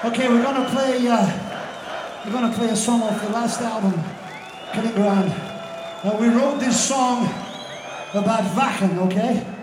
Okay, we're gonna play a song off the last album, Kaliningrad. We wrote this song about Wacken, okay?